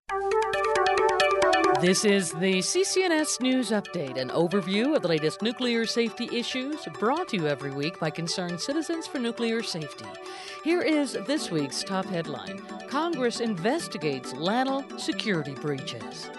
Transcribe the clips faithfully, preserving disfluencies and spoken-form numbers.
This is the C C N S News Update, an overview of the latest nuclear safety issues brought to you every week by concerned citizens for nuclear safety. Here is this week's top headline. Congress investigates LANL security breaches.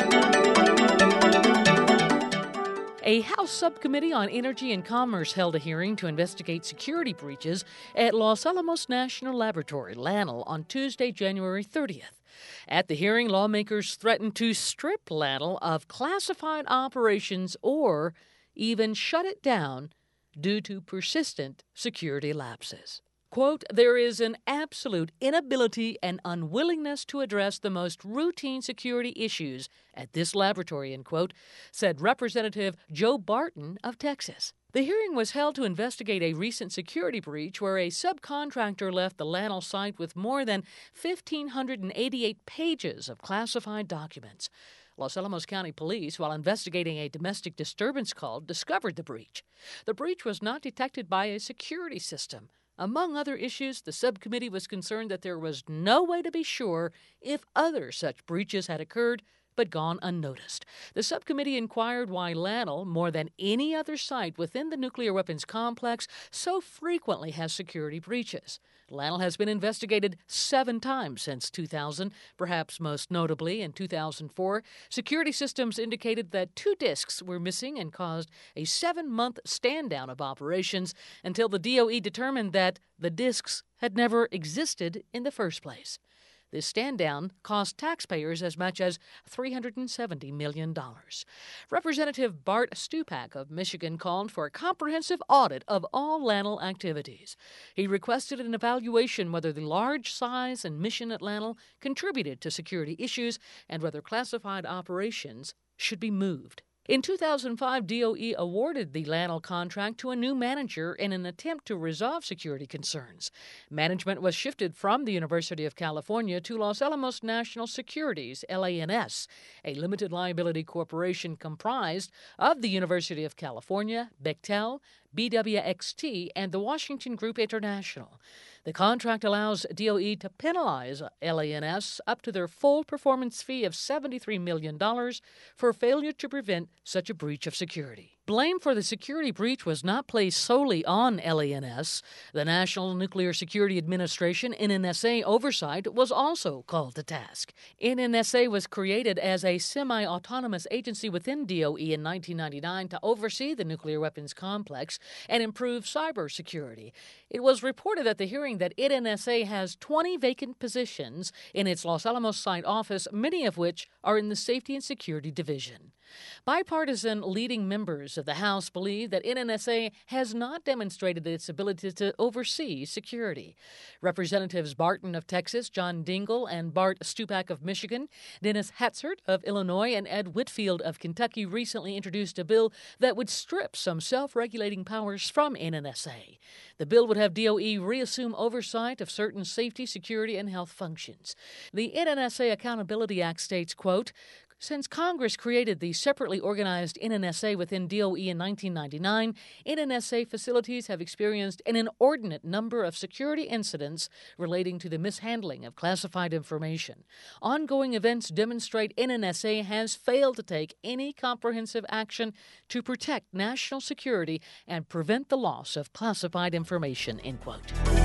A House subcommittee on Energy and Commerce held a hearing to investigate security breaches at Los Alamos National Laboratory, LANL, on Tuesday, January thirtieth. At the hearing, lawmakers threatened to strip LANL of classified operations or even shut it down due to persistent security lapses. Quote, there is an absolute inability and unwillingness to address the most routine security issues at this laboratory, end quote, said Representative Joe Barton of Texas. The hearing was held to investigate a recent security breach where a subcontractor left the LANL site with more than one thousand five hundred eighty-eight pages of classified documents. Los Alamos County Police, while investigating a domestic disturbance call, discovered the breach. The breach was not detected by a security system. Among other issues, the subcommittee was concerned that there was no way to be sure if other such breaches had occurred but gone unnoticed. The subcommittee inquired why LANL, more than any other site within the nuclear weapons complex, so frequently has security breaches. LANL has been investigated seven times since two thousand, perhaps most notably in two thousand four. Security systems indicated that two disks were missing and caused a seven-month stand-down of operations until the D O E determined that the disks had never existed in the first place. This stand-down cost taxpayers as much as three hundred seventy million dollars. Representative Bart Stupak of Michigan called for a comprehensive audit of all LANL activities. He requested an evaluation whether the large size and mission at LANL contributed to security issues and whether classified operations should be moved. In two thousand five, D O E awarded the LANL contract to a new manager in an attempt to resolve security concerns. Management was shifted from the University of California to Los Alamos National Securities, L A N S, a limited liability corporation comprised of the University of California, Bechtel, B W X T, and the Washington Group International. The contract allows D O E to penalize L A N S up to their full performance fee of seventy-three million dollars for failure to prevent such a breach of security. Blame for the security breach was not placed solely on L A N S. The National Nuclear Security Administration, N N S A, oversight was also called to task. N N S A was created as a semi-autonomous agency within D O E in nineteen ninety-nine to oversee the nuclear weapons complex and improve cybersecurity. It was reported at the hearing that N N S A has twenty vacant positions in its Los Alamos site office, many of which are in the Safety and Security Division. Bipartisan leading members of the House believe that N N S A has not demonstrated its ability to oversee security. Representatives Barton of Texas, John Dingell, and Bart Stupak of Michigan, Dennis Hatzert of Illinois, and Ed Whitfield of Kentucky recently introduced a bill that would strip some self-regulating powers from N N S A. The bill would have D O E reassume oversight of certain safety, security, and health functions. The N N S A Accountability Act states, quote, since Congress created the separately organized N N S A within D O E in nineteen ninety-nine, N N S A facilities have experienced an inordinate number of security incidents relating to the mishandling of classified information. Ongoing events demonstrate N N S A has failed to take any comprehensive action to protect national security and prevent the loss of classified information, end quote.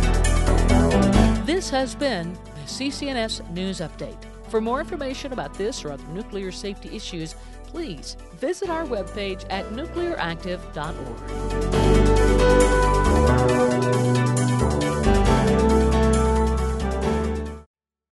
This has been the C C N S News Update. For more information about this or other nuclear safety issues, please visit our webpage at nuclear active dot org.